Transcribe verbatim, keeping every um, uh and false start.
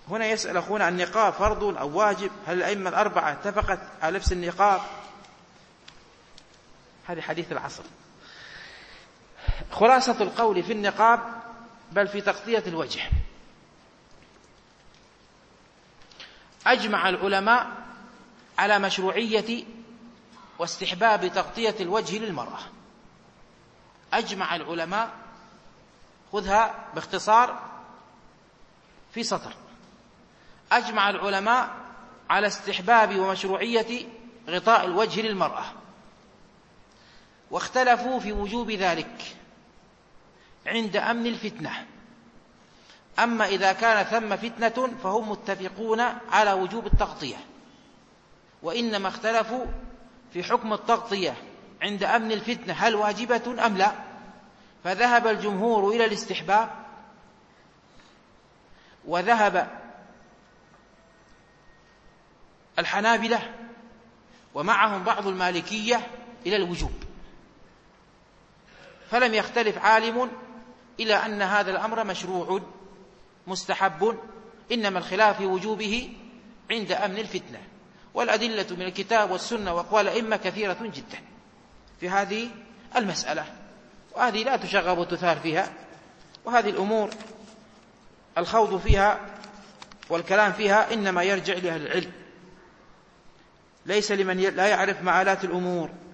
هنا يسأل أخونا النقاب فرض أو واجب؟ هل الأئمة الأربعة اتفقت على لبس النقاب؟ هذه حديث العصر. خلاصة القول في النقاب بل في تغطية الوجه، أجمع العلماء على مشروعية واستحباب تغطية الوجه للمرأة. أجمع العلماء، خذها باختصار في سطر، أجمع العلماء على استحباب ومشروعية غطاء الوجه للمرأة، واختلفوا في وجوب ذلك عند أمن الفتنة. أما إذا كان ثم فتنة فهم متفقون على وجوب التغطية، وإنما اختلفوا في حكم التغطية عند أمن الفتنة، هل واجبة أم لا؟ فذهب الجمهور إلى الاستحباب، وذهب الحنابلة ومعهم بعض المالكية إلى الوجوب، فلم يختلف عالم إلى أن هذا الأمر مشروع مستحب، إنما الخلاف في وجوبه عند أمن الفتنة. والأدلة من الكتاب والسنة وأقوال الأئمة كثيرة جدا في هذه المسألة، وهذه لا تشغب وتثار فيها، وهذه الأمور الخوض فيها والكلام فيها إنما يرجع لأهل العلم، ليس لمن لا يعرف معالات الأمور.